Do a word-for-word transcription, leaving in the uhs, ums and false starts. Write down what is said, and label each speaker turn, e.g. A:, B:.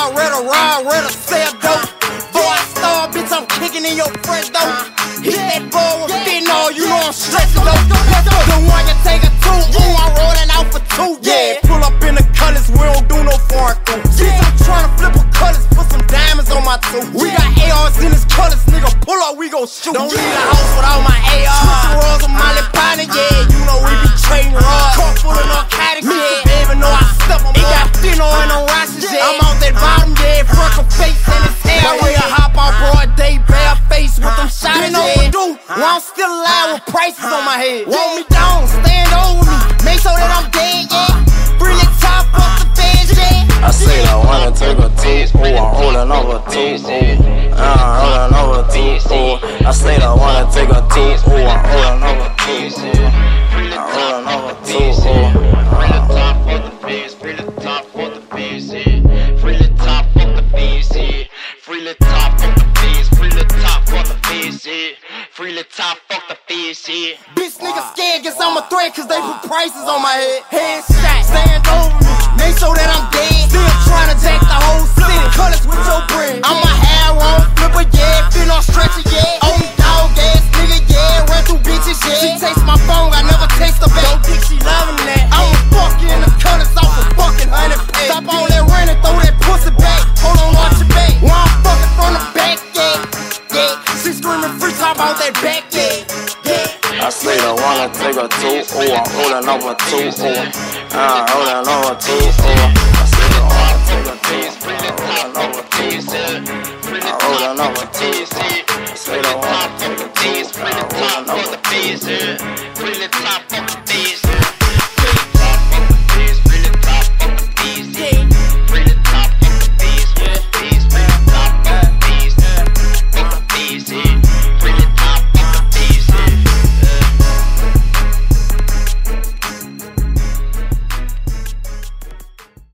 A: ride, ready to ride, ready to sell dope. Boy, I star, bitch, I'm kicking in your fresh dope. Hit that ball with fentanyl, you know I'm stretching though. The one you take a two, ooh, I'm rolling out for two, yeah. Pull up in the colors, we don't do no foreign crew. Bitch, I'm trying to flip a colors, put some diamonds on my tooth. We got A Rs in his colors, nigga, pull up, we gon' shoot. Don't leave the house without my A Rs. Switch rolls on Molly Bonnie, yeah, you know we be trading raw. Car full of narcotics, yeah, baby, know I step on. It got fentanyl in them rocks, yeah. I'm out that bottom, yeah, freckle face in his hair. My way to hop out broad day, bare face with them shots, yeah. Overdue, while I'm still alive with prices on my head. Want me down, stand over me, make sure that I'm dead, yeah. Bring the top off the bed, yeah.
B: I say I wanna take a two, ooh, I'm holding over two, ooh, I'm holding over two, ooh. I say I wanna take a two, ooh, I'm holding over two, ooh, I'm holding over two, ooh.
C: Free the top of the beans, free the top of the beans, yeah. Free the top of the beans, yeah. Free the top of the beans, free the top of the beans, yeah. Free the top of the beans, yeah.
A: Bitch, niggas scared, guess I'm a threat, cause they put prices on my head. Headshot, stand over me, make sure that I'm dead. Still trying to jack the whole city, colors with your bread. I'm a hair on, flipper, yeah, been on stretcher, yeah. On dog ass nigga, yeah, run through bitches, yeah. She takes my phone, I never taste her back. Don't think she loving that. I'ma fuck you in the colors off a fucking hundred pay. Stop all that running, throw that pussy back. Hold on, watch your back. While I'm fucking from the back, yeah, yeah. She screaming free top out that back, yeah, yeah.
B: I say I wanna take a two, ooh, I'm holding over two, ooh, I'm holding over two, ooh. I say I wanna take a two, I'm holding over two, ooh, I'm holding over two, ooh. I say I wanna take a two, I'm holding over two, ooh.
C: Free the top of the